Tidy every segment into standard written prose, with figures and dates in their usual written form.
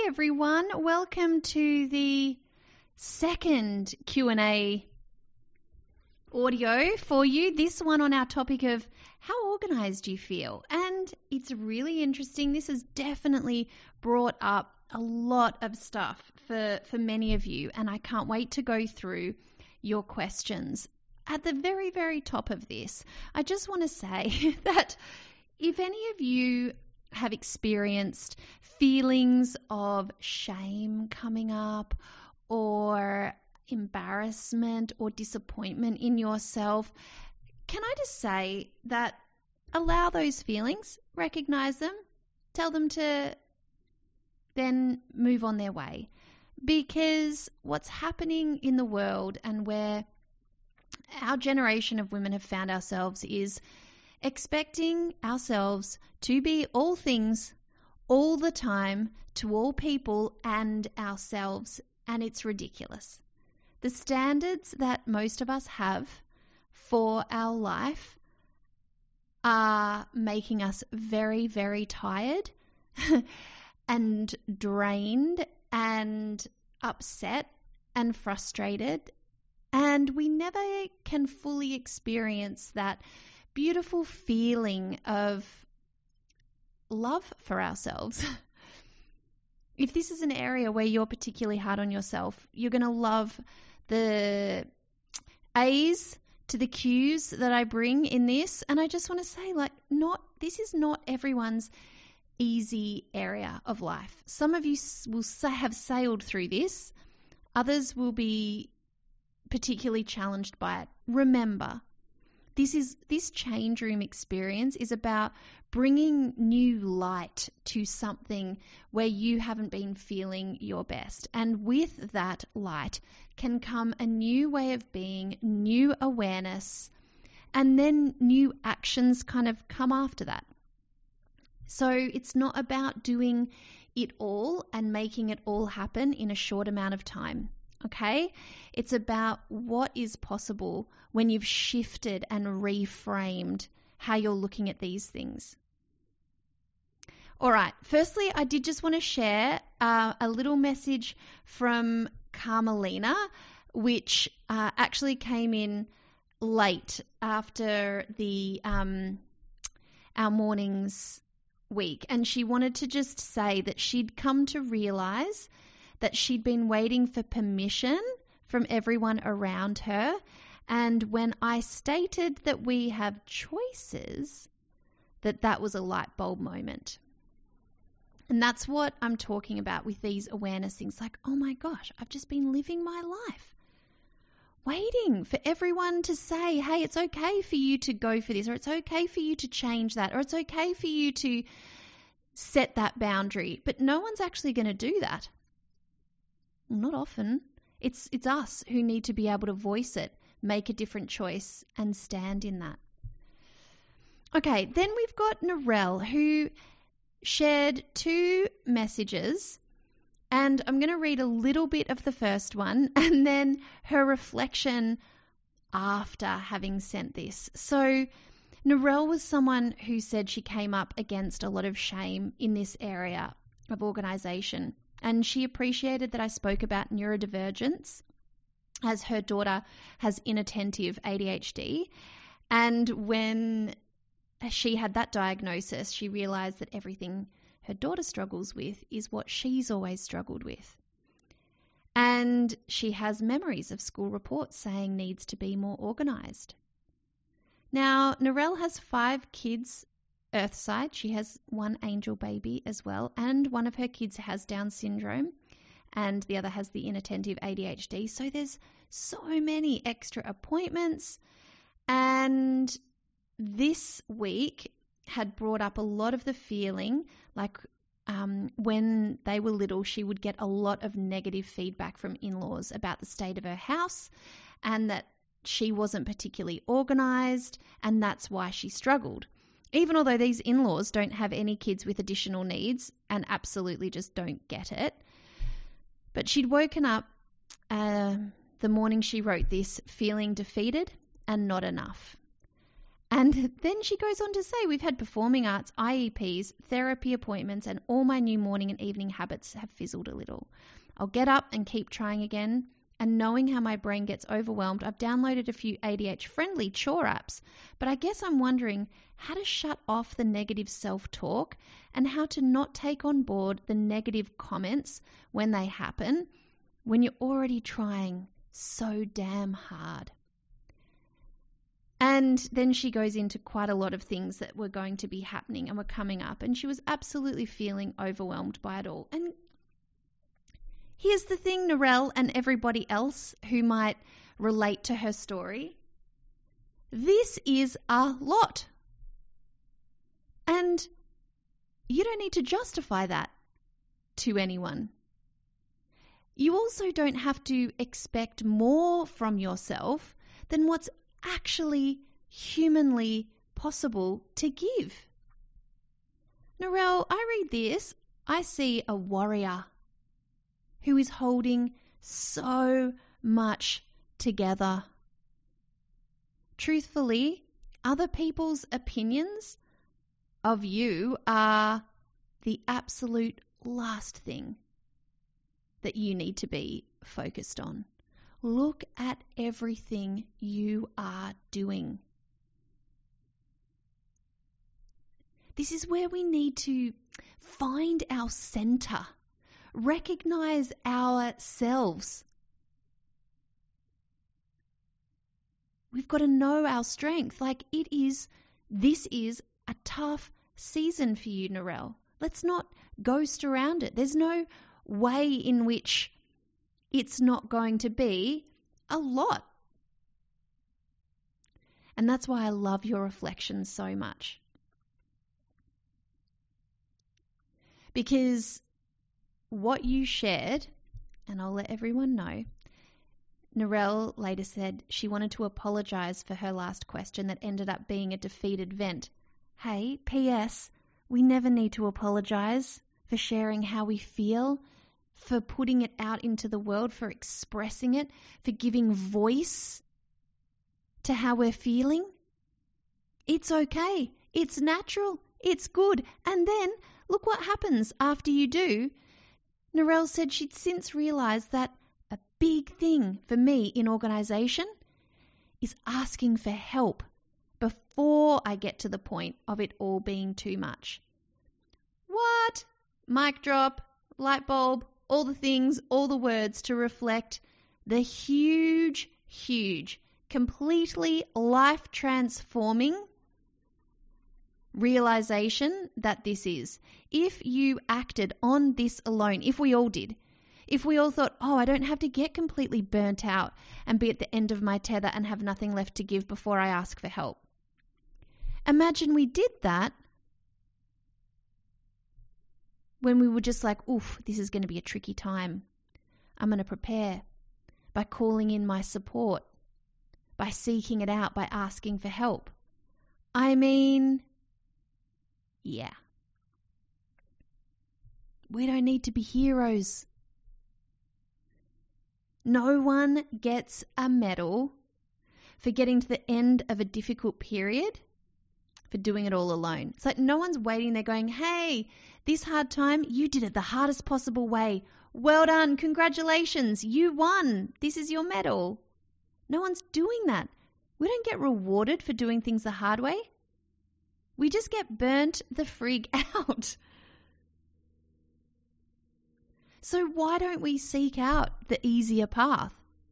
Hi everyone, welcome to the second Q&A audio for you. This one on our topic of how organised you feel. And it's really interesting. This has definitely brought up a lot of stuff for many of you, and I can't wait to go through your questions. At the very, very top of this, I just want to say that if any of you have experienced feelings of shame coming up or embarrassment or disappointment in yourself, can I just say that allow those feelings, recognize them, tell them to then move on their way. Because what's happening in the world and where our generation of women have found ourselves is expecting ourselves to be all things, all the time, to all people and ourselves, and it's ridiculous. The standards that most of us have for our life are making us very, very tired and drained and upset and frustrated, and we never can fully experience that beautiful feeling of love for ourselves. If this is an area where you're particularly hard on yourself, you're going to love the A's to the Q's that I bring in this. And I just want to say, this is not everyone's easy area of life. Some of you will have sailed through this. Others will be particularly challenged by it. Remember, this change room experience is about bringing new light to something where you haven't been feeling your best. And with that light can come a new way of being, new awareness, and then new actions kind of come after that. So it's not about doing it all and making it all happen in a short amount of time. Okay? It's about what is possible when you've shifted and reframed how you're looking at these things. All right. Firstly, I did just want to share a little message from Carmelina, which actually came in late after our morning's week. And she wanted to just say that she'd come to realize that she'd been waiting for permission from everyone around her. And when I stated that we have choices, that was a light bulb moment. And that's what I'm talking about with these awareness things. Like, oh my gosh, I've just been living my life waiting for everyone to say, hey, it's okay for you to go for this, or it's okay for you to change that, or it's okay for you to set that boundary. But no one's actually going to do that. Not often. It's us who need to be able to voice it, make a different choice, and stand in that. Okay, then we've got Narelle, who shared 2 messages, and I'm going to read a little bit of the first one and then her reflection after having sent this. So Narelle was someone who said she came up against a lot of shame in this area of organisation. And she appreciated that I spoke about neurodivergence, as her daughter has inattentive ADHD. And when she had that diagnosis, she realised that everything her daughter struggles with is what she's always struggled with. And she has memories of school reports saying needs to be more organised. Now, Narelle has 5 kids Earthside. She has 1 angel baby as well, and one of her kids has Down syndrome and the other has the inattentive ADHD. So there's so many extra appointments, and this week had brought up a lot of the feeling like when they were little, she would get a lot of negative feedback from in-laws about the state of her house and that she wasn't particularly organised, and that's why she struggled. Even although these in-laws don't have any kids with additional needs and absolutely just don't get it. But she'd woken up the morning she wrote this feeling defeated and not enough. And then she goes on to say, we've had performing arts, IEPs, therapy appointments, and all my new morning and evening habits have fizzled a little. I'll get up and keep trying again. And knowing how my brain gets overwhelmed, I've downloaded a few ADH-friendly chore apps. But I guess I'm wondering how to shut off the negative self-talk and how to not take on board the negative comments when they happen, when you're already trying so damn hard. And then she goes into quite a lot of things that were going to be happening and were coming up. And she was absolutely feeling overwhelmed by it all. And here's the thing, Narelle and everybody else who might relate to her story. This is a lot. And you don't need to justify that to anyone. You also don't have to expect more from yourself than what's actually humanly possible to give. Narelle, I read this, I see a warrior who is holding so much together. Truthfully, other people's opinions of you are the absolute last thing that you need to be focused on. Look at everything you are doing. This is where we need to find our center, recognize ourselves. We've got to know our strength. This is a tough season for you, Narelle. Let's not ghost around it. There's no way in which it's not going to be a lot. And that's why I love your reflections so much. Because what you shared, and I'll let everyone know, Narelle later said she wanted to apologize for her last question that ended up being a defeated vent. Hey, P.S., we never need to apologize for sharing how we feel, for putting it out into the world, for expressing it, for giving voice to how we're feeling. It's okay. It's natural. It's good. And then look what happens after you do. Narelle said she'd since realized that a big thing for me in organization is asking for help before I get to the point of it all being too much. What? Mic drop, light bulb, all the things, all the words to reflect the huge, completely life-transforming realization that this is. If you acted on this alone, if we all did, if we all thought, oh, I don't have to get completely burnt out and be at the end of my tether and have nothing left to give before I ask for help. Imagine we did that when we were just like, oof, this is going to be a tricky time. I'm going to prepare by calling in my support, by seeking it out, by asking for help. I mean, yeah. We don't need to be heroes. No one gets a medal for getting to the end of a difficult period for doing it all alone. It's like no one's waiting there going, hey, this hard time, you did it the hardest possible way. Well done, congratulations, you won. This is your medal. No one's doing that. We don't get rewarded for doing things the hard way. We just get burnt the frig out. So why don't we seek out the easier path?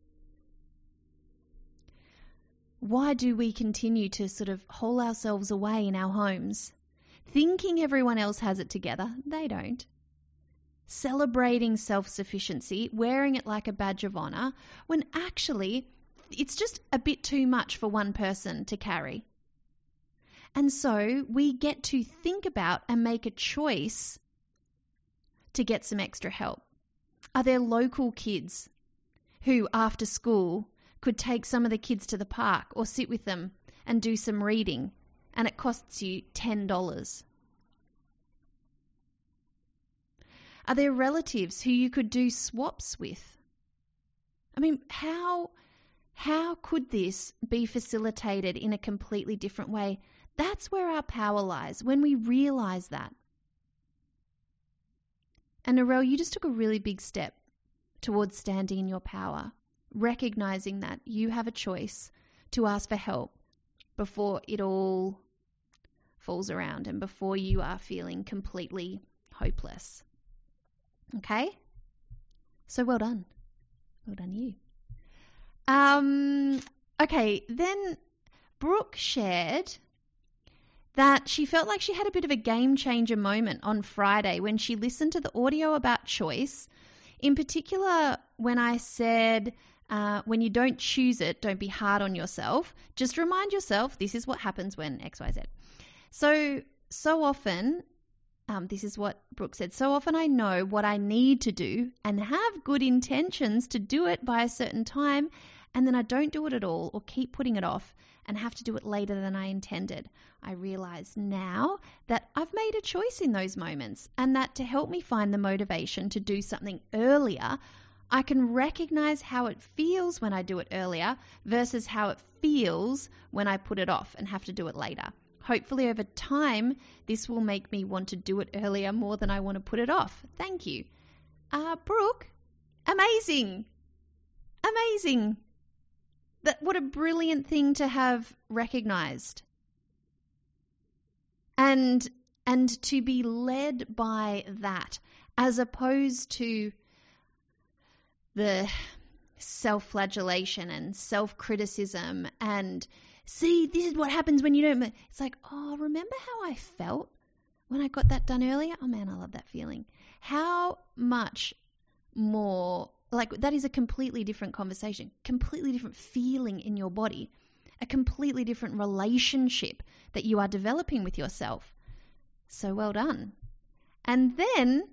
Why do we continue to sort of hole ourselves away in our homes, thinking everyone else has it together? They don't. Celebrating self-sufficiency, wearing it like a badge of honor, when actually it's just a bit too much for one person to carry. And so we get to think about and make a choice to get some extra help. Are there local kids who, after school, could take some of the kids to the park or sit with them and do some reading, and it costs you $10? Are there relatives who you could do swaps with? I mean, how How could this be facilitated in a completely different way? That's where our power lies, when we realize that. And Narelle, you just took a really big step towards standing in your power, recognizing that you have a choice to ask for help before it all falls around and before you are feeling completely hopeless. Okay? So well done. Well done you. Okay, then Brooke shared that she felt like she had a bit of a game changer moment on Friday when she listened to the audio about choice. In particular, when I said, when you don't choose it, don't be hard on yourself. Just remind yourself this is what happens when X, Y, Z. So often, this is what Brooke said, so often I know what I need to do and have good intentions to do it by a certain time, and then I don't do it at all or keep putting it off and have to do it later than I intended. I realize now that I've made a choice in those moments, and that to help me find the motivation to do something earlier, I can recognize how it feels when I do it earlier versus how it feels when I put it off and have to do it later. Hopefully over time, this will make me want to do it earlier more than I want to put it off. Thank you. Brooke, amazing. Amazing. What a brilliant thing to have recognized. And to be led by that, as opposed to the self-flagellation and self-criticism and, see, this is what happens when you don't. It's like, oh, remember how I felt when I got that done earlier? Oh, man, I love that feeling. How much more, like, that is a completely different conversation, completely different feeling in your body, a completely different relationship that you are developing with yourself. So well done. And then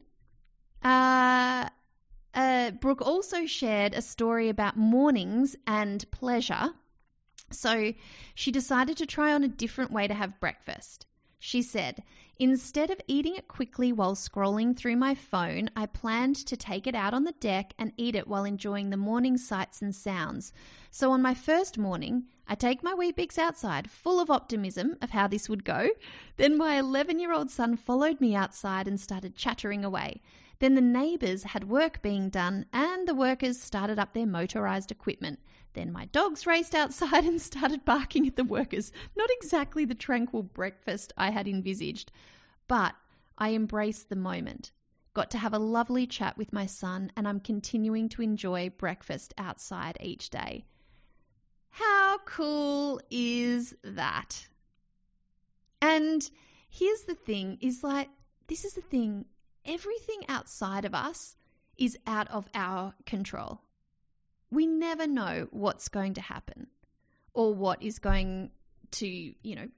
Brooke also shared a story about mornings and pleasure. So she decided to try on a different way to have breakfast. She said, instead of eating it quickly while scrolling through my phone, I planned to take it out on the deck and eat it while enjoying the morning sights and sounds. So on my first morning, I take my Weet-Bix outside, full of optimism of how this would go. Then my 11-year-old son followed me outside and started chattering away. Then the neighbours had work being done and the workers started up their motorised equipment. Then my dogs raced outside and started barking at the workers. Not exactly the tranquil breakfast I had envisaged, but I embraced the moment. Got to have a lovely chat with my son, and I'm continuing to enjoy breakfast outside each day. How cool is that? And here's the thing, this is the thing, everything outside of us is out of our control. We never know what's going to happen or what is going to,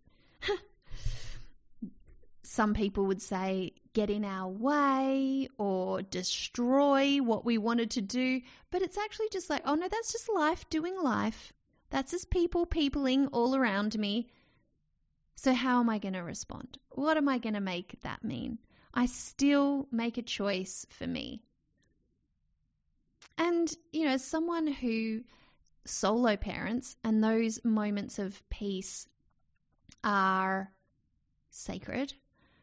some people would say get in our way or destroy what we wanted to do. But it's actually just like, oh no, that's just life doing life. That's just people peopling all around me. So how am I going to respond? What am I going to make that mean? I still make a choice for me. And, as someone who solo parents, and those moments of peace are sacred,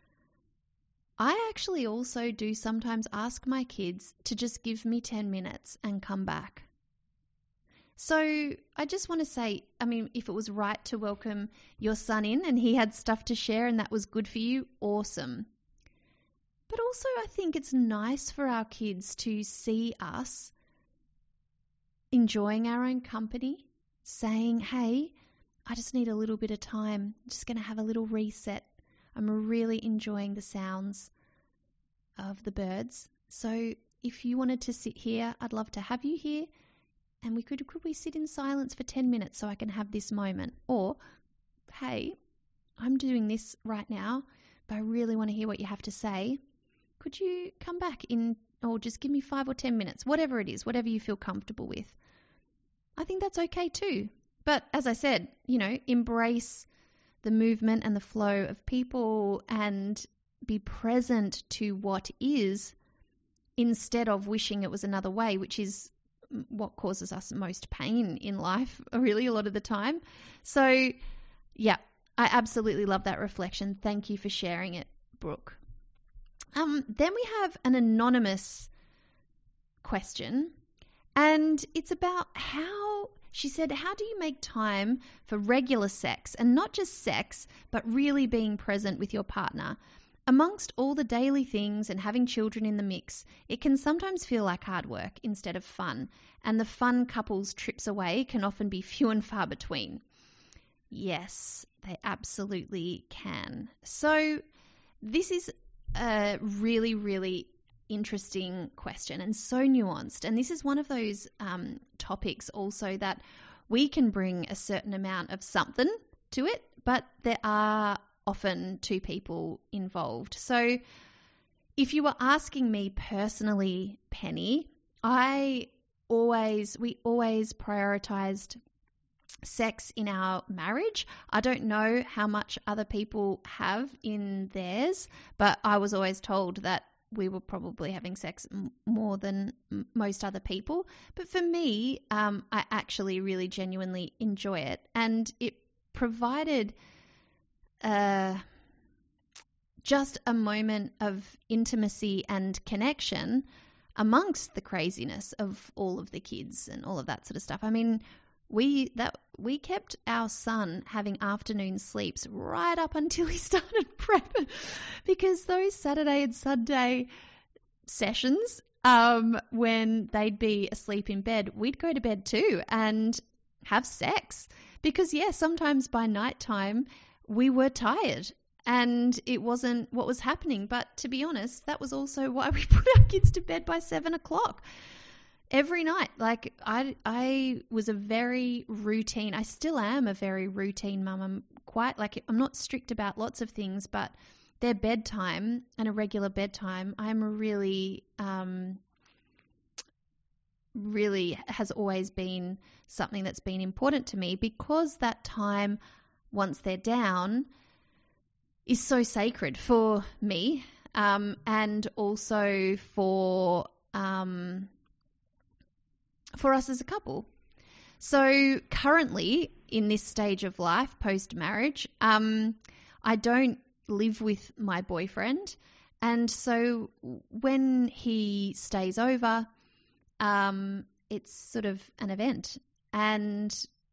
I actually also do sometimes ask my kids to just give me 10 minutes and come back. So I just want to say, if it was right to welcome your son in and he had stuff to share and that was good for you, awesome. But also I think it's nice for our kids to see us enjoying our own company, saying, hey, I just need a little bit of time. I'm just going to have a little reset. I'm really enjoying the sounds of the birds. So if you wanted to sit here, I'd love to have you here. And could we sit in silence for 10 minutes so I can have this moment? Or, hey, I'm doing this right now, but I really want to hear what you have to say. Could you come back in, or just give me 5 or 10 minutes, whatever it is, whatever you feel comfortable with. I think that's okay too. But as I said, embrace the movement and the flow of people and be present to what is instead of wishing it was another way, which is what causes us most pain in life, really, a lot of the time. So, yeah, I absolutely love that reflection. Thank you for sharing it, Brooke. Then we have an anonymous question, and it's about she said, how do you make time for regular sex, and not just sex, but really being present with your partner? Amongst all the daily things and having children in the mix, it can sometimes feel like hard work instead of fun, and the fun couples trips away can often be few and far between. Yes, they absolutely can. So this is a really, really interesting question and so nuanced. And this is one of those topics also that we can bring a certain amount of something to it, but there are often two people involved. So if you were asking me personally, Penny, we always prioritized sex in our marriage. I don't know how much other people have in theirs, but I was always told that we were probably having sex more than most other people. But for me, I actually really genuinely enjoy it, and it provided just a moment of intimacy and connection amongst the craziness of all of the kids and all of that sort of stuff. I mean, we kept our son having afternoon sleeps right up until he started prep, because those Saturday and Sunday sessions, when they'd be asleep in bed, we'd go to bed too and have sex, because sometimes by nighttime we were tired and it wasn't what was happening. But to be honest, that was also why we put our kids to bed by 7:00 every night. Like I was a very routine, I still am a very routine mum. I'm not strict about lots of things, but their bedtime and a regular bedtime, I'm really has always been something that's been important to me, because that time, once they're down, is so sacred for me, and also for us as a couple. So currently in this stage of life, post-marriage, I don't live with my boyfriend. And so when he stays over, it's sort of an event, and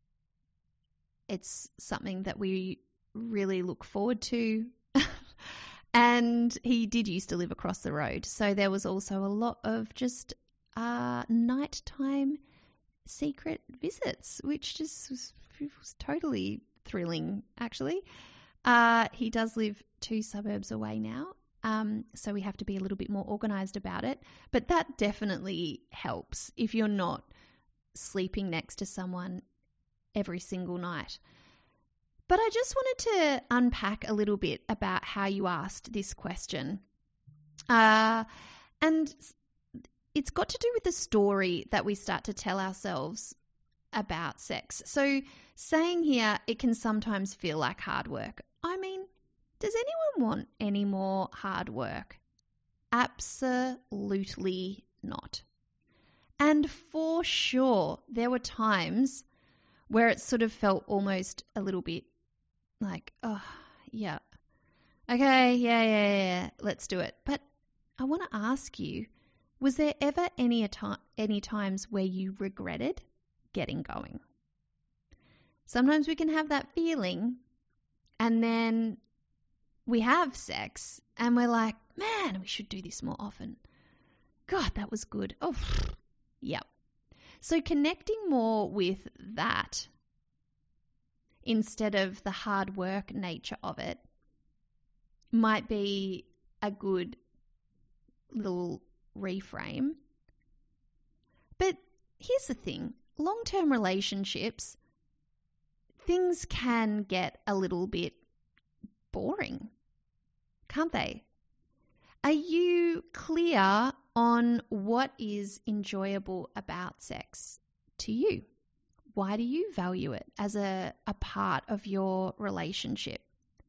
it's something that we really look forward to. And he did used to live across the road, so there was also a lot of just nighttime secret visits, which just was totally thrilling, actually. He does live 2 suburbs away now, so we have to be a little bit more organised about it. But that definitely helps if you're not sleeping next to someone every single night. But I just wanted to unpack a little bit about how you asked this question. And it's got to do with the story that we start to tell ourselves about sex. So saying here, it can sometimes feel like hard work. I mean, does anyone want any more hard work? Absolutely not. And for sure, there were times where it sort of felt almost a little bit like, oh, yeah, okay, yeah, let's do it. But I want to ask you, was there ever any times where you regretted getting going? Sometimes we can have that feeling, and then we have sex and we're like, man, we should do this more often. God, that was good. Oh, yeah. So connecting more with that instead of the hard work nature of it might be a good little reframe. But here's the thing, long-term relationships, things can get a little bit boring, can't they? Are you clear on what is enjoyable about sex to you? Why do you value it as a part of your relationship?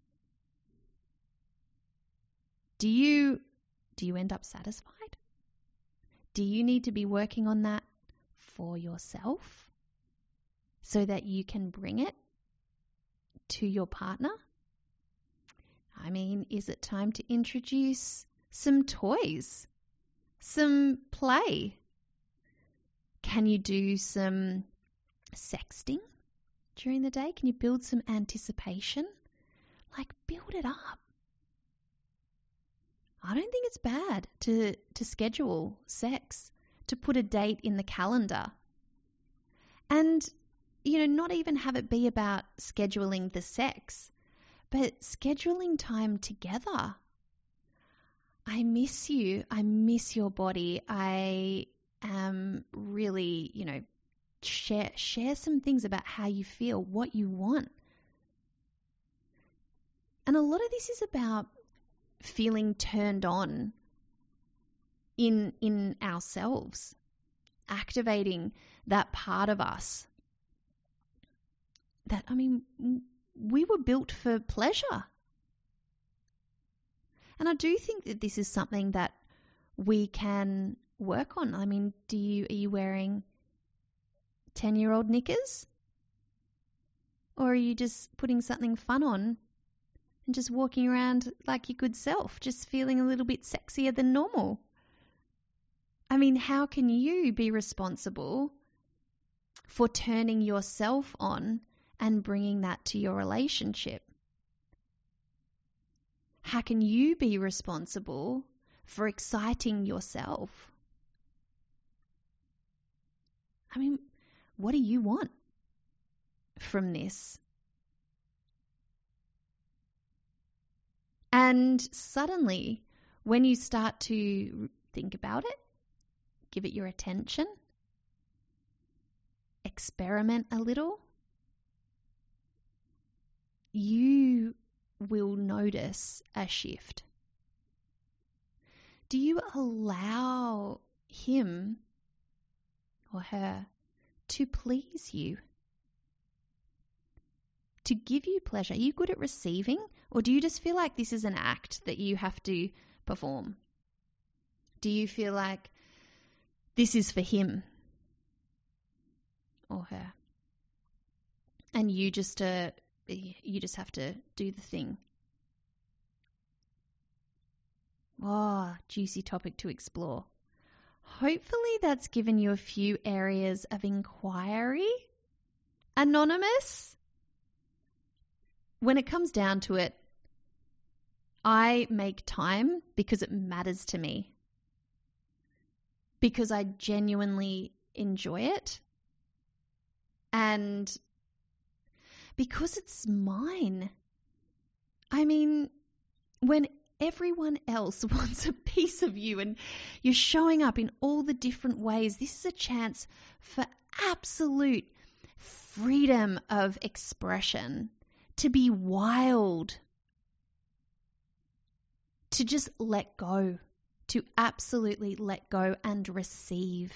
Do you end up satisfied? Do you need to be working on that for yourself so that you can bring it to your partner? I mean, is it time to introduce some toys, some play? Can you do some sexting during the day? Can you build some anticipation? Like, build it up. I don't think it's bad to schedule sex, to put a date in the calendar. And, not even have it be about scheduling the sex, but scheduling time together. I miss you. I miss your body. I am really, share some things about how you feel, what you want. And a lot of this is about feeling turned on in ourselves, activating that part of us that, we were built for pleasure. And I do think that this is something that we can work on. Are you wearing 10-year-old knickers? Or are you just putting something fun on and just walking around like your good self, just feeling a little bit sexier than normal? How can you be responsible for turning yourself on and bringing that to your relationship? How can you be responsible for exciting yourself? What do you want from this? And suddenly, when you start to think about it, give it your attention, experiment a little, you will notice a shift. Do you allow him or her to please you, to give you pleasure? Are you good at receiving, or do you just feel like this is an act that you have to perform? Do you feel like this is for him or her, and you just have to do the thing? Oh, juicy topic to explore. Hopefully that's given you a few areas of inquiry. Anonymous, when it comes down to it, I make time because it matters to me, because I genuinely enjoy it, and because it's mine. When everyone else wants a piece of you and you're showing up in all the different ways, this is a chance for absolute freedom of expression, to be wild, to just let go, to absolutely let go and receive.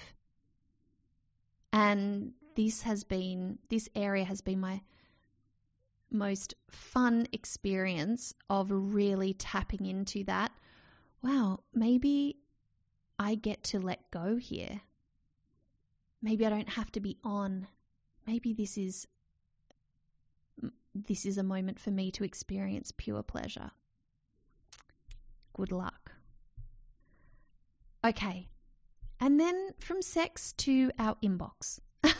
And this area has been my most fun experience of really tapping into that. Wow, maybe I get to let go here. Maybe I don't have to be on. Maybe this is a moment for me to experience pure pleasure. Good luck. Okay, and then from sex to our inbox.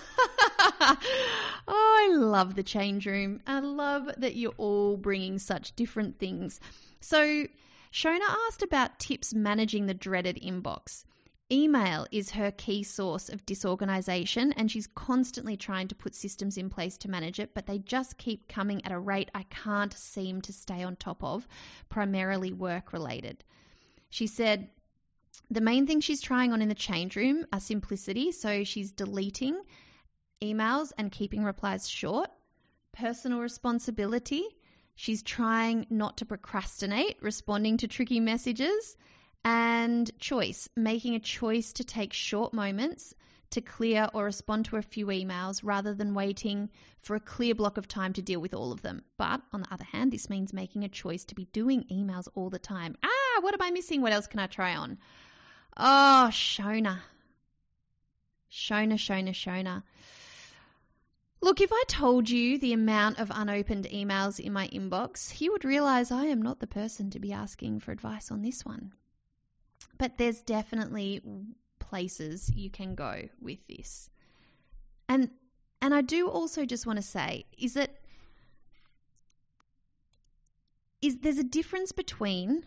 Oh, I love the change room. I love that you're all bringing such different things. So Shona asked about tips managing the dreaded inbox. Email is her key source of disorganization, and she's constantly trying to put systems in place to manage it, but they just keep coming at a rate I can't seem to stay on top of, primarily work-related. She said the main thing she's trying on in the change room are simplicity, so she's deleting emails and keeping replies short. Personal responsibility, she's trying not to procrastinate responding to tricky messages. And choice, making a choice to take short moments to clear or respond to a few emails rather than waiting for a clear block of time to deal with all of them. But on the other hand, this means making a choice to be doing emails all the time. What am I missing? What else can I try on? Oh, Shona. Shona. Look, if I told you the amount of unopened emails in my inbox, you would realize I am not the person to be asking for advice on this one. But there's definitely places you can go with this. And I do also just want to say there's a difference between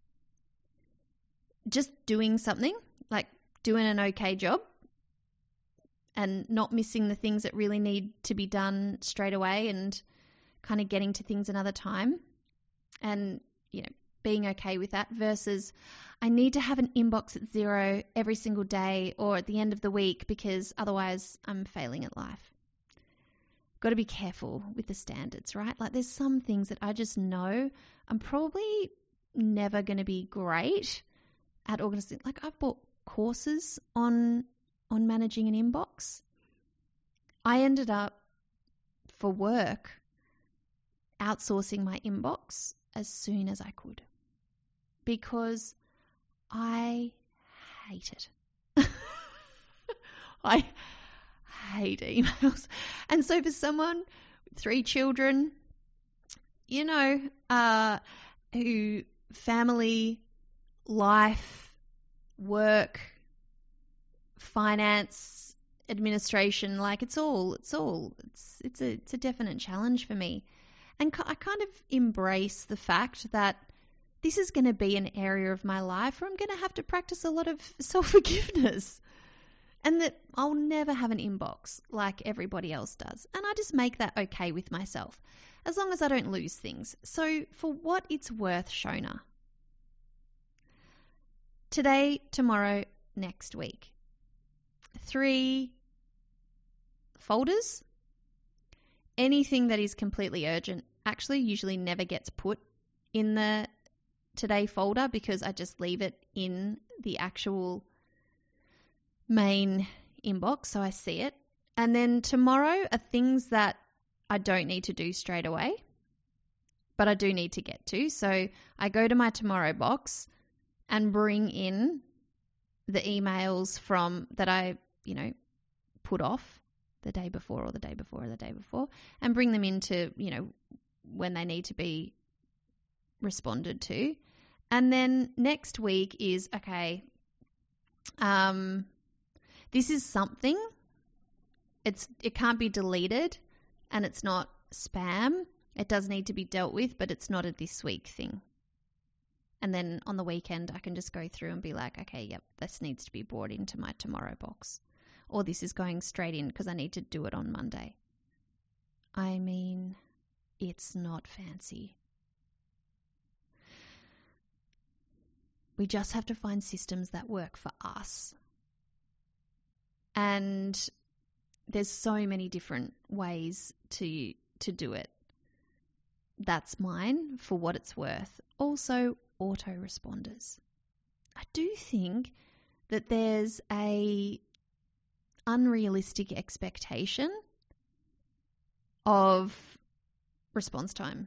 just doing something, like doing an okay job, and not missing the things that really need to be done straight away and kind of getting to things another time and, being okay with that, versus I need to have an inbox at 0 every single day or at the end of the week because otherwise I'm failing at life. Got to be careful with the standards, right? Like there's some things that I just know I'm probably never going to be great at organizing. Like I've bought courses on managing an inbox. I ended up, for work, outsourcing my inbox as soon as I could because I hate it. I hate emails. And so for someone with 3 children, who family, life, work, finance, administration, like it's a definite challenge for me. And I kind of embrace the fact that this is going to be an area of my life where I'm going to have to practice a lot of self-forgiveness and that I'll never have an inbox like everybody else does. And I just make that okay with myself as long as I don't lose things. So for what it's worth, Shona, today, tomorrow, next week, 3 folders. Anything that is completely urgent actually usually never gets put in the today folder because I just leave it in the actual main inbox so I see it. And then tomorrow are things that I don't need to do straight away, but I do need to get to. So I go to my tomorrow box and bring in the emails from that I, put off the day before or the day before or the day before and bring them into, when they need to be responded to. And then next week is, okay, this is something. It can't be deleted and it's not spam. It does need to be dealt with, but it's not a this week thing. And then on the weekend, I can just go through and be like, okay, yep, this needs to be brought into my tomorrow box. Or this is going straight in because I need to do it on Monday. I mean, it's not fancy. We just have to find systems that work for us. And there's so many different ways to do it. That's mine for what it's worth. Also, autoresponders. I do think that there's a unrealistic expectation of response time.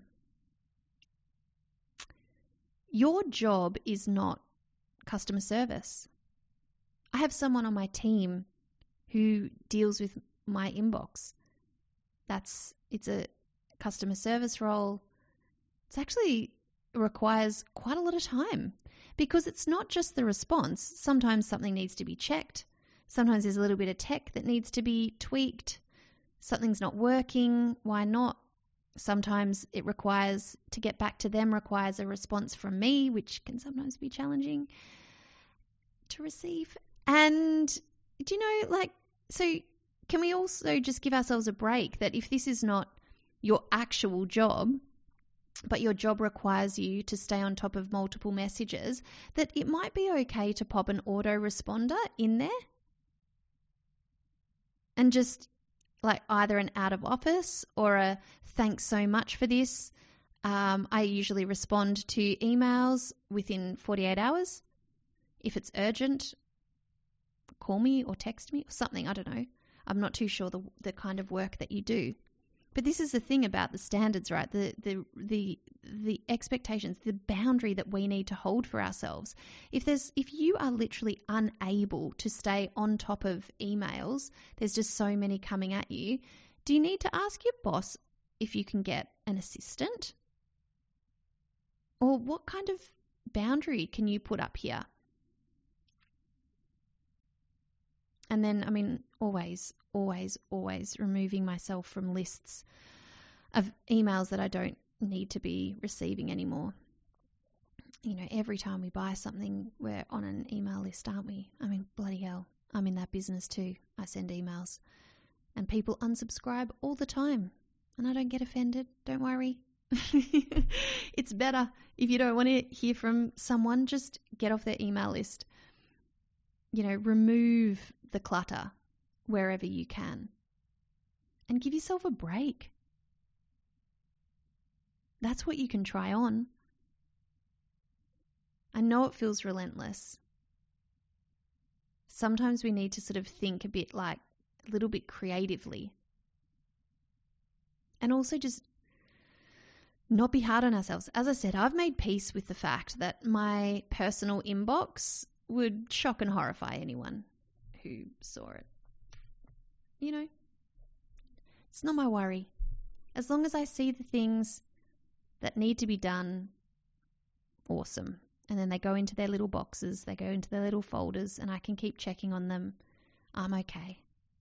Your job is not customer service. I have someone on my team who deals with my inbox. It's a customer service role. It actually requires quite a lot of time because it's not just the response. Sometimes something needs to be checked. Sometimes there's a little bit of tech that needs to be tweaked. Something's not working. Why not? Sometimes it requires, to get back to them, requires a response from me, which can sometimes be challenging to receive. And do you know, so can we also just give ourselves a break that if this is not your actual job, but your job requires you to stay on top of multiple messages, that it might be okay to pop an autoresponder in there and just either an out of office or a thanks so much for this. I usually respond to emails within 48 hours. If it's urgent, call me or text me or something. I don't know. I'm not too sure the kind of work that you do. But this is the thing about the standards, right? The expectations, the boundary that we need to hold for ourselves. If you are literally unable to stay on top of emails, there's just so many coming at you. Do you need to ask your boss if you can get an assistant? Or what kind of boundary can you put up here? And then, always removing myself from lists of emails that I don't need to be receiving anymore. Every time we buy something, we're on an email list, aren't we? Bloody hell. I'm in that business too. I send emails. And people unsubscribe all the time. And I don't get offended. Don't worry. It's better. If you don't want to hear from someone, just get off their email list. Remove the clutter wherever you can. And give yourself a break. That's what you can try on. I know it feels relentless. Sometimes we need to sort of think a little bit creatively. And also just not be hard on ourselves. As I said, I've made peace with the fact that my personal inbox would shock and horrify anyone who saw it. It's not my worry. As long as I see the things that need to be done, awesome. And then they go into their little boxes, they go into their little folders, and I can keep checking on them. I'm okay.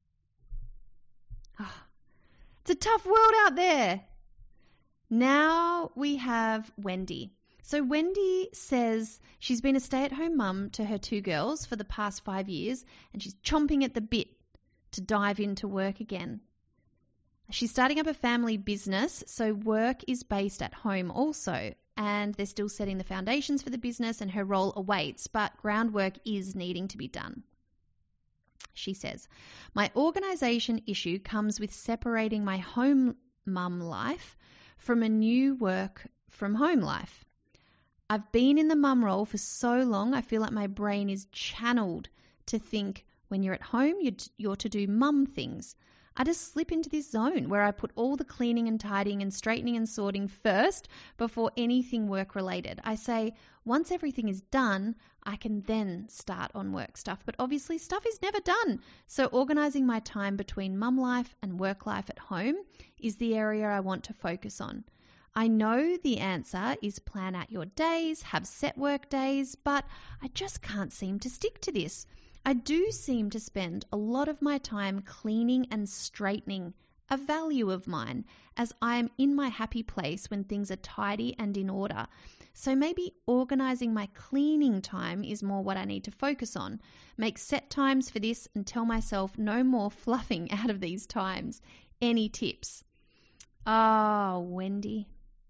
It's a tough world out there. Now we have Wendy. So Wendy says she's been a stay-at-home mum to her 2 girls for the past 5 years, and she's chomping at the bit to dive into work again. She's starting up a family business, so work is based at home also, and they're still setting the foundations for the business, and her role awaits, but groundwork is needing to be done. She says, my organisation issue comes with separating my home mum life from a new work from home life. I've been in the mum role for so long, I feel like my brain is channeled to think when you're at home, you're to do mum things. I just slip into this zone where I put all the cleaning and tidying and straightening and sorting first before anything work related. I say, once everything is done, I can then start on work stuff. But obviously stuff is never done. So organising my time between mum life and work life at home is the area I want to focus on. I know the answer is plan out your days, have set work days, but I just can't seem to stick to this. I do seem to spend a lot of my time cleaning and straightening, a value of mine, as I am in my happy place when things are tidy and in order. So maybe organising my cleaning time is more what I need to focus on. Make set times for this and tell myself no more fluffing out of these times. Any tips? Wendy,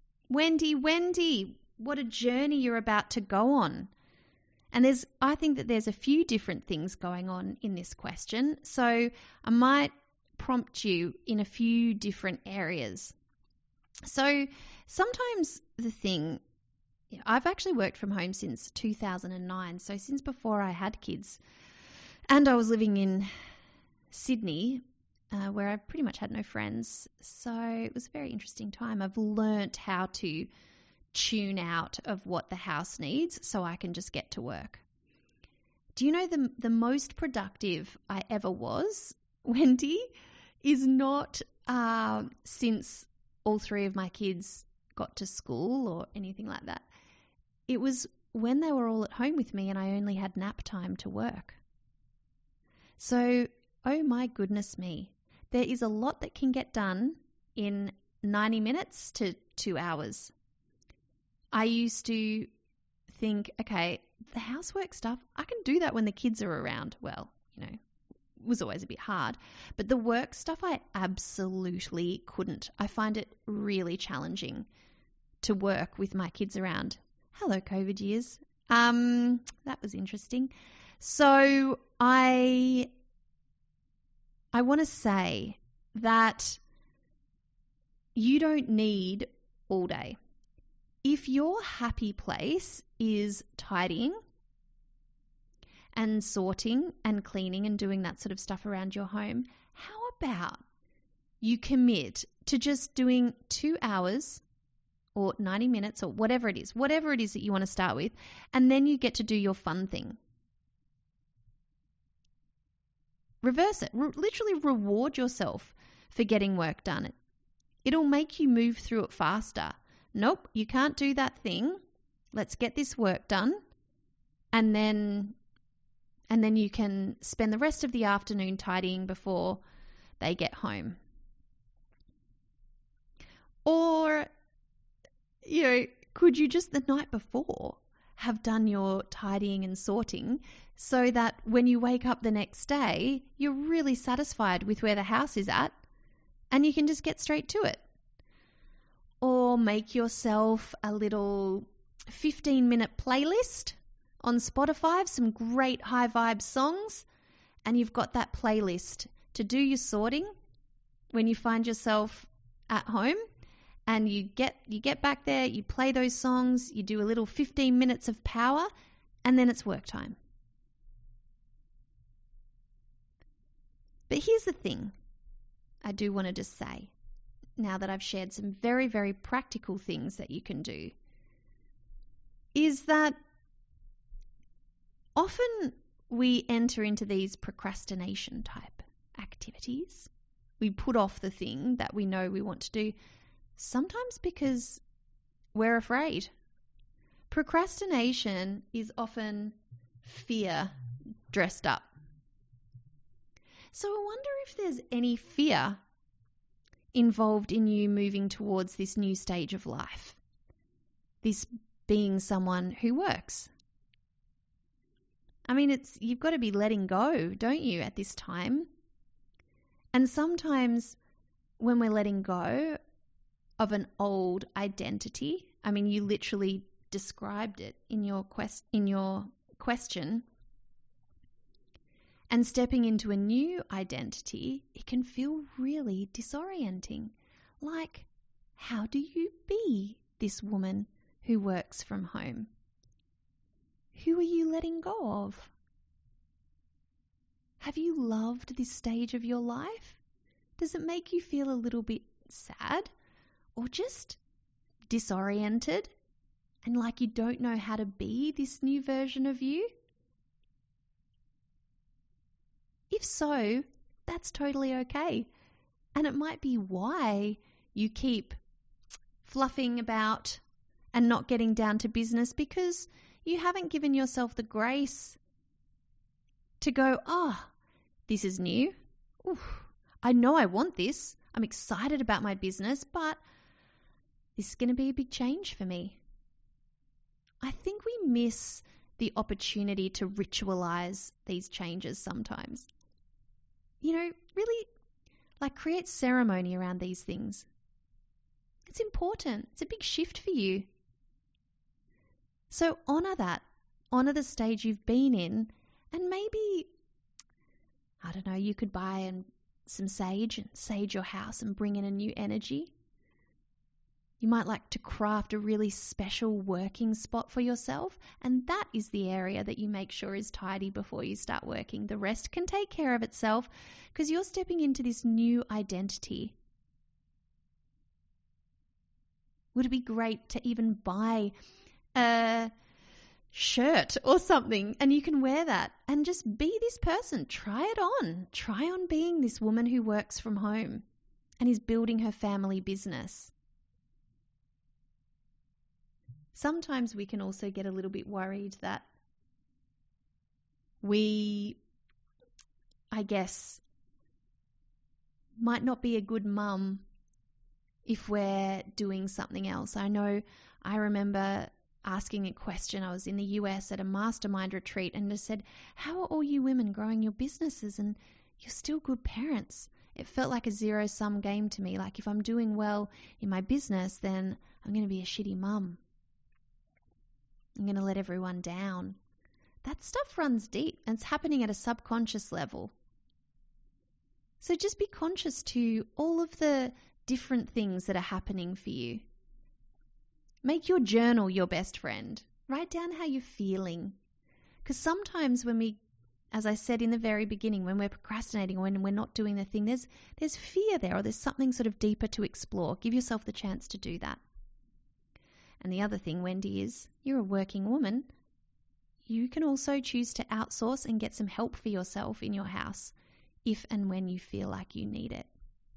what a journey you're about to go on. And I think that there's a few different things going on in this question. So I might prompt you in a few different areas. So sometimes I've actually worked from home since 2009. So since before I had kids, and I was living in Sydney, where I pretty much had no friends. So it was a very interesting time. I've learnt how to tune out of what the house needs so I can just get to work. Do you know the most productive I ever was, Wendy, is not since all 3 of my kids got to school or anything like that. It was when they were all at home with me and I only had nap time to work. So, oh my goodness me, there is a lot that can get done in 90 minutes to 2 hours. I used to think, okay, the housework stuff, I can do that when the kids are around. Well, it was always a bit hard. But the work stuff, I absolutely couldn't. I find it really challenging to work with my kids around. Hello, COVID years. That was interesting. So I want to say that you don't need all day. If your happy place is tidying and sorting and cleaning and doing that sort of stuff around your home, how about you commit to just doing 2 hours or 90 minutes or whatever it is that you want to start with, and then you get to do your fun thing. Reverse it. Literally reward yourself for getting work done. It'll make you move through it faster. Nope, you can't do that thing. Let's get this work done. And then you can spend the rest of the afternoon tidying before they get home. Or, could you just the night before have done your tidying and sorting so that when you wake up the next day, you're really satisfied with where the house is at and you can just get straight to it? Or make yourself a little 15-minute playlist on Spotify of some great high vibe songs, and you've got that playlist to do your sorting when you find yourself at home, and you get back there, you play those songs, you do a little 15 minutes of power, and then it's work time. But here's the thing I do want to just say, now that I've shared some very, very practical things that you can do, is that often we enter into these procrastination type activities. We put off the thing that we know we want to do, sometimes because we're afraid. Procrastination is often fear dressed up. So I wonder if there's any fear involved in you moving towards this new stage of life, this being someone who works. I mean, you've got to be letting go, don't you, at this time? And sometimes when we're letting go of an old identity, I mean, you literally described it in your question, and stepping into a new identity, it can feel really disorienting. Like, how do you be this woman who works from home? Who are you letting go of? Have you loved this stage of your life? Does it make you feel a little bit sad or just disoriented and like you don't know how to be this new version of you? If so, that's totally okay. And it might be why you keep fluffing about and not getting down to business, because you haven't given yourself the grace to go, this is new. Oof, I know I want this. I'm excited about my business, but this is going to be a big change for me. I think we miss the opportunity to ritualize these changes sometimes. Really, create ceremony around these things. It's important. It's a big shift for you. So honor that. Honor the stage you've been in, and maybe, I don't know, you could buy some sage and sage your house and bring in a new energy. You might like to craft a really special working spot for yourself, and that is the area that you make sure is tidy before you start working. The rest can take care of itself because you're stepping into this new identity. Would it be great to even buy a shirt or something and you can wear that and just be this person? Try it on. Try on being this woman who works from home and is building her family business. Sometimes we can also get a little bit worried that we, I guess, might not be a good mum if we're doing something else. I remember asking a question. I was in the US at a mastermind retreat and just said, how are all you women growing your businesses and you're still good parents? It felt like a zero-sum game to me. Like if I'm doing well in my business, then I'm going to be a shitty mum. I'm going to let everyone down. That stuff runs deep and it's happening at a subconscious level. So just be conscious to all of the different things that are happening for you. Make your journal your best friend. Write down how you're feeling. Because sometimes when we as I said in the very beginning, when we're procrastinating or when we're not doing the thing, there's fear there, or there's something sort of deeper to explore. Give yourself the chance to do that. And the other thing, Wendy, is you're a working woman. You can also choose to outsource and get some help for yourself in your house if and when you feel like you need it.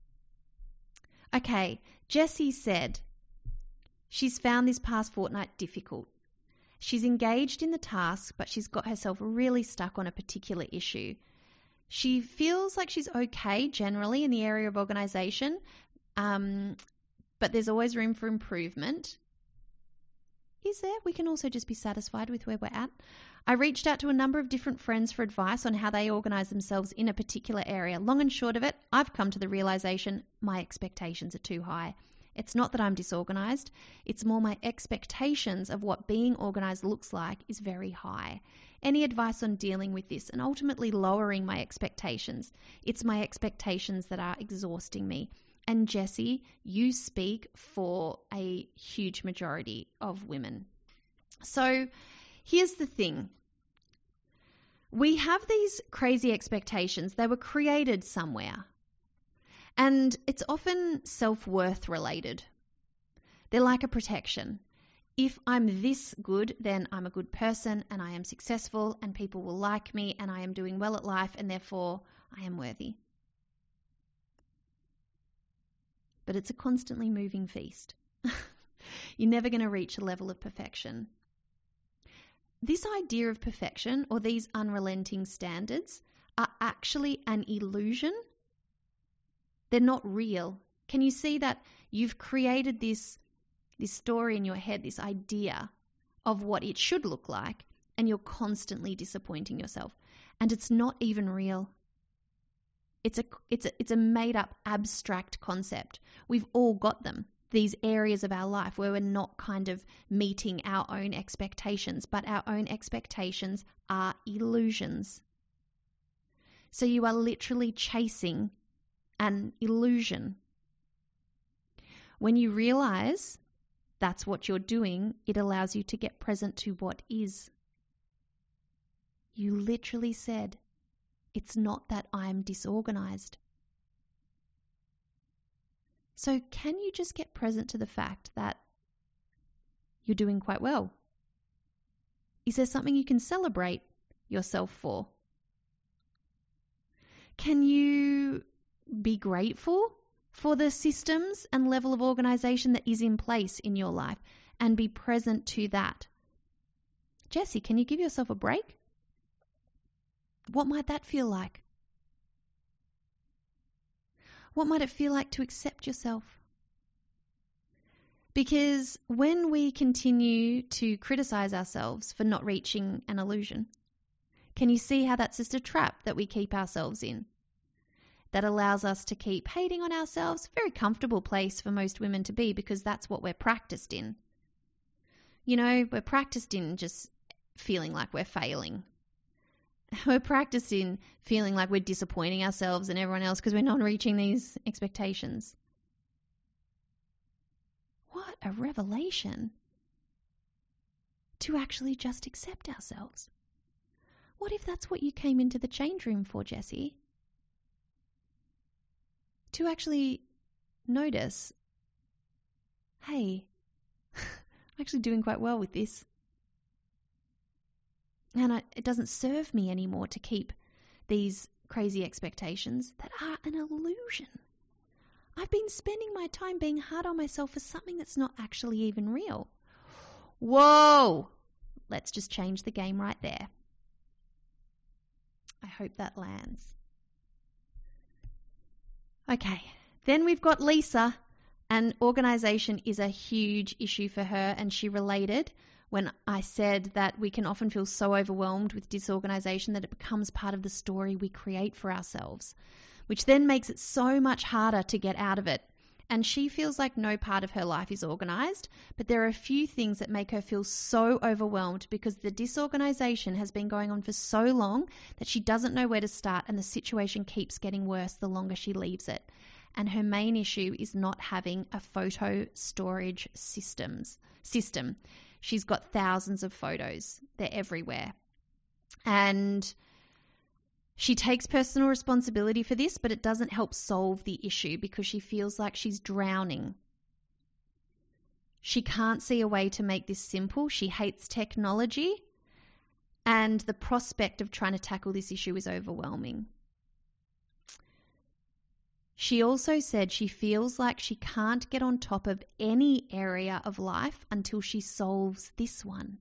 Okay, Jessie said she's found this past fortnight difficult. She's engaged in the task, but she's got herself really stuck on a particular issue. She feels like she's okay generally in the area of organisation, but there's always room for improvement. Is there? We can also just be satisfied with where we're at. I reached out to a number of different friends for advice on how they organise themselves in a particular area. Long and short of it, I've come to the realisation my expectations are too high. It's not that I'm disorganised. It's more my expectations of what being organised looks like is very high. Any advice on dealing with this and ultimately lowering my expectations? It's my expectations that are exhausting me. And Jessie, you speak for a huge majority of women. So here's the thing. We have these crazy expectations. They were created somewhere. And it's often self-worth related. They're like a protection. If I'm this good, then I'm a good person and I am successful and people will like me and I am doing well at life and therefore I am worthy. But it's a constantly moving feast. You're never going to reach a level of perfection. This idea of perfection, or these unrelenting standards, are actually an illusion. They're not real. Can you see that you've created this story in your head, this idea of what it should look like, and you're constantly disappointing yourself? And it's not even real. It's a made-up abstract concept. We've all got them, these areas of our life where we're not kind of meeting our own expectations, but our own expectations are illusions. So you are literally chasing an illusion. When you realize that's what you're doing, it allows you to get present to what is. You literally said, it's not that I'm disorganized. So can you just get present to the fact that you're doing quite well? Is there something you can celebrate yourself for? Can you be grateful for the systems and level of organization that is in place in your life and be present to that? Jessie, can you give yourself a break? What might that feel like? What might it feel like to accept yourself? Because when we continue to criticize ourselves for not reaching an illusion, can you see how that's just a trap that we keep ourselves in? That allows us to keep hating on ourselves. Very comfortable place for most women to be because that's what we're practiced in. You know, we're practiced in just feeling like we're failing. We're practiced in feeling like we're disappointing ourselves and everyone else because we're not reaching these expectations. What a revelation to actually just accept ourselves. What if that's what you came into the change room for, Jessie? To actually notice, hey, I'm actually doing quite well with this. And it doesn't serve me anymore to keep these crazy expectations that are an illusion. I've been spending my time being hard on myself for something that's not actually even real. Whoa! Let's just change the game right there. I hope that lands. Okay, then we've got Lisa, and organisation is a huge issue for her, and she related when I said that we can often feel so overwhelmed with disorganisation that it becomes part of the story we create for ourselves, which then makes it so much harder to get out of it. And she feels like no part of her life is organised, but there are a few things that make her feel so overwhelmed because the disorganisation has been going on for so long that she doesn't know where to start, and the situation keeps getting worse the longer she leaves it. And her main issue is not having a photo storage system. She's got thousands of photos. They're everywhere. And She takes personal responsibility for this, but it doesn't help solve the issue because she feels like she's drowning. She can't see a way to make this simple. She hates technology, and the prospect of trying to tackle this issue is overwhelming. She also said she feels like she can't get on top of any area of life until she solves this one.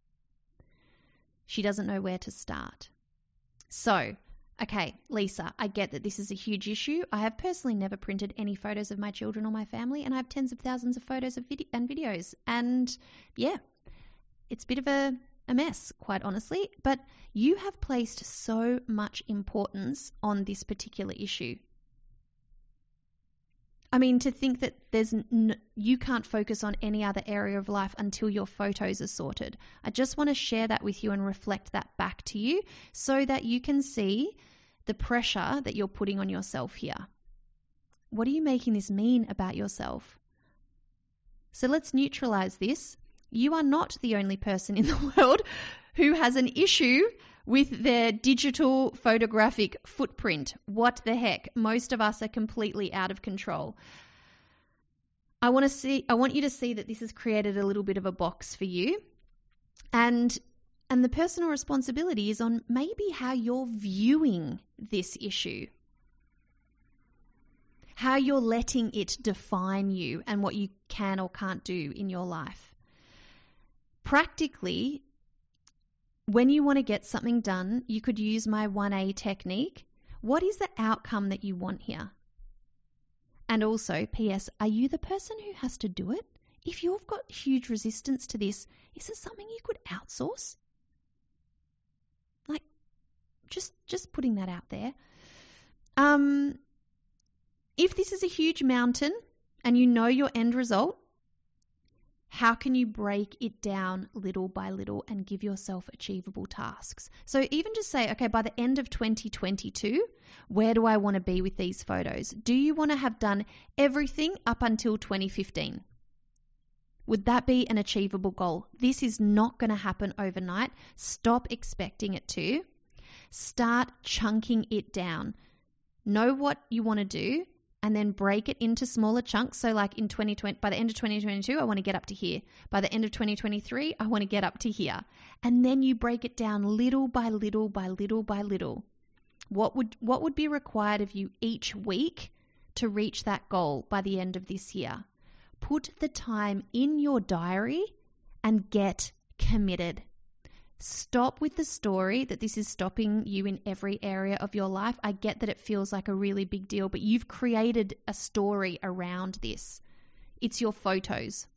She doesn't know where to start. So, okay, Lisa, I get that this is a huge issue. I have personally never printed any photos of my children or my family, and I have tens of thousands of photos of and videos. And yeah, it's a bit of a mess, quite honestly, but you have placed so much importance on this particular issue. I mean, to think that you can't focus on any other area of life until your photos are sorted. I just want to share that with you and reflect that back to you so that you can see the pressure that you're putting on yourself here. What are you making this mean about yourself? So let's neutralize this. You are not the only person in the world who has an issue with their digital photographic footprint. What the heck? Most of us are completely out of control. I want you to see that this has created a little bit of a box for you. And the personal responsibility is on maybe how you're viewing this issue. How you're letting it define you and what you can or can't do in your life. Practically, when you want to get something done, you could use my 1A technique. What is the outcome that you want here? And also, P.S., are you the person who has to do it? If you've got huge resistance to this, is this something you could outsource? Like, just putting that out there. If this is a huge mountain and you know your end result, how can you break it down little by little and give yourself achievable tasks? So even just say, okay, by the end of 2022, where do I want to be with these photos? Do you want to have done everything up until 2015? Would that be an achievable goal? This is not going to happen overnight. Stop expecting it to. Start chunking it down. Know what you want to do, and then break it into smaller chunks. So like in 2020, by the end of 2022, I want to get up to here. By the end of 2023, I want to get up to here. And then you break it down little by little by little by little. What would be required of you each week to reach that goal by the end of this year? Put the time in your diary and get committed. Stop with the story that this is stopping you in every area of your life. I get that it feels like a really big deal, but you've created a story around this. It's your photos.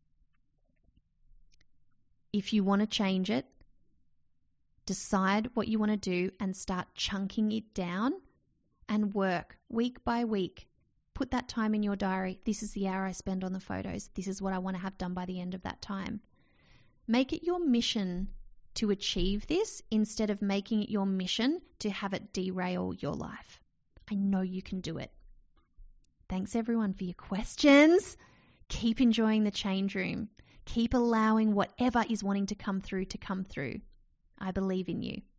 If you want to change it, decide what you want to do and start chunking it down and work week by week. Put that time in your diary. This is the hour I spend on the photos. This is what I want to have done by the end of that time. Make it your mission to achieve this instead of making it your mission to have it derail your life. I know you can do it. Thanks everyone for your questions. Keep enjoying the change room. Keep allowing whatever is wanting to come through. I believe in you.